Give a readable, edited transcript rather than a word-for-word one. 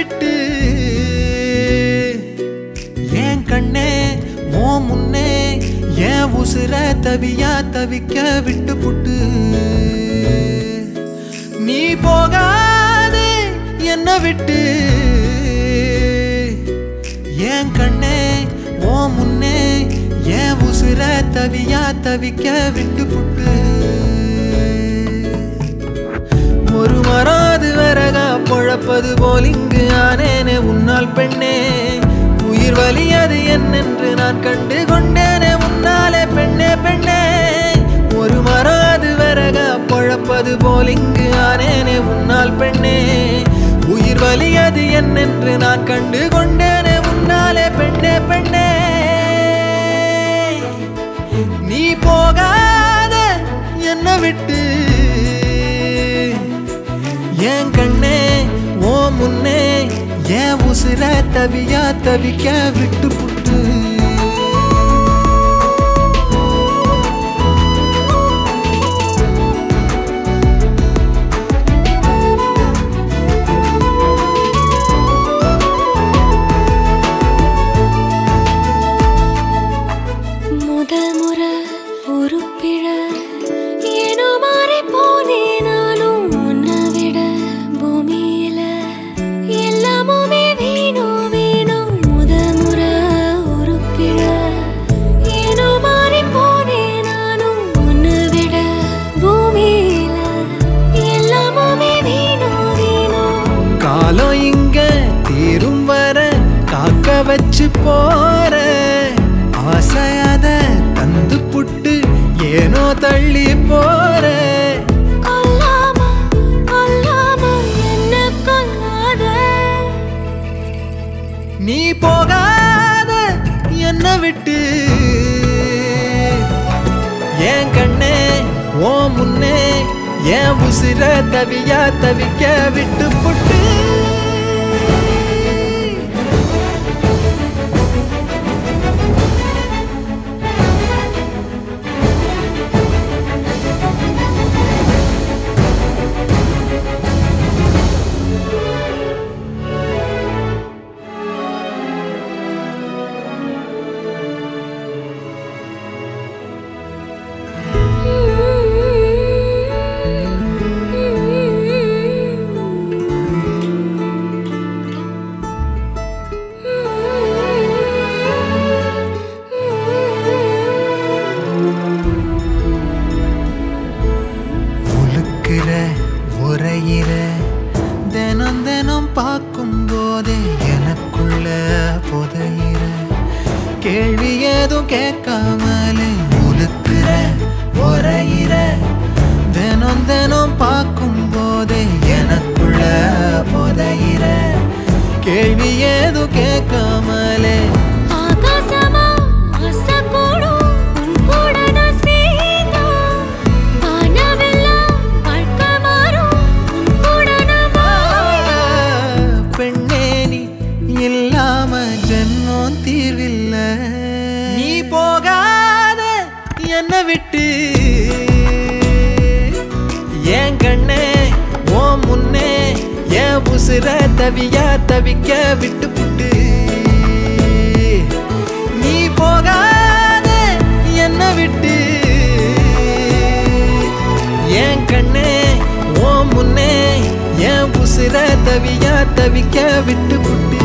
விட்டு ஏன் கண்ணே ஓ முன்னே ஏன் உசுர தவியா தவிக்க விட்டு புட்டு நீ போகாதே என்ன விட்டு ஏன் கண்ணே ஓ முன்னே ஏன் உசுர தவியா தவிக்க விட்டு புட்டு ஒரு மராது வரகா பொழப்பது போல் இங்கு ஆனேனே உன்னால் பெண்ணே உயிர் வலியது என்னென்று நான் கண்டு கொண்டேனே உன்னாலே பெண்ணே பெண்ணே ஒரு மராது வரகா பொழப்பது போல் இங்கு ஆனேனே உன்னால் பெண்ணே உயிர் வலியது என்னென்று நான் கண்டு கொண்டேனே உன்னாலே பெண்ணே பெண்ணே நீ போகாத என்ன விட்டு ஏன் கண்ணே ஓ முன்னே ஏன் உசுர தவியா தவிக்க விட்டு புட்டு முதல் முறை ஒரு பிழ ஏனோ மாறி போனே நானும் உன்னை விட பூமியில எல்லாமுமே வீணும் வீணும் முதல் முறை ஒரு பிழ ஏனோ மாறி போனே நானும் உன்னை விட பூமியில எல்லாமுமே வீணும் வீணும் காலம் இங்க தீரும் வர காக்க வச்சு போற ஆசையாத தந்து புட்டு ஏனோ தள்ளி போற கொல்லாம கொல்லாம என்ன கொல்லாத நீ போகாத என்ன விட்டு ஏன் கண்ணே ஓ முன்னே ஏன் உசுர தவியா தவிக்க விட்டு புட்டு உரையிற தினம் தினம் பார்க்கும் போதே எனக்குள்ள புதையிற கேள்வி ஏதும் கேட்காமலே உலுக்குற உரையிற தினம் தினம் பார்க்கும் போதே எனக்குள்ள புதையிற கேள்வி ஏதும் கேட்காமலே ஆகாசமா ஆசை கூடும் உன் கூட நான் சேர்ந்தா வானவெல்லாம் வாழ்க்கை மாறும் உன் கூட நான் வாழ பெண்ணே நீ இல்லாம ஜென்மம் தீர்வில்ல நீ போகாத என்ன விட்டு ஏன் கண்ணே ஓ முன்னே ஏன் உசுர தவியா தவிக்க விட்டு புட்டு நீ போகாத என்ன விட்டு ஏன் கண்ணே ஓ முன்னே ஏன் உசுர தவியா தவிக்க விட்டு புட்டு